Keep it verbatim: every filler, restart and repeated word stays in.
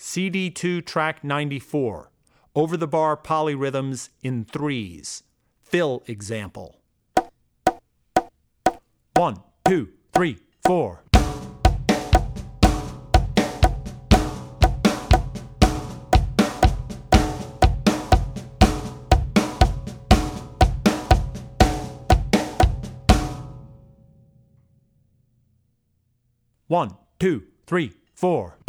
C D two track ninety-four, over-the-bar polyrhythms in threes. Fill example. One, two, three, four. One, two, three, four.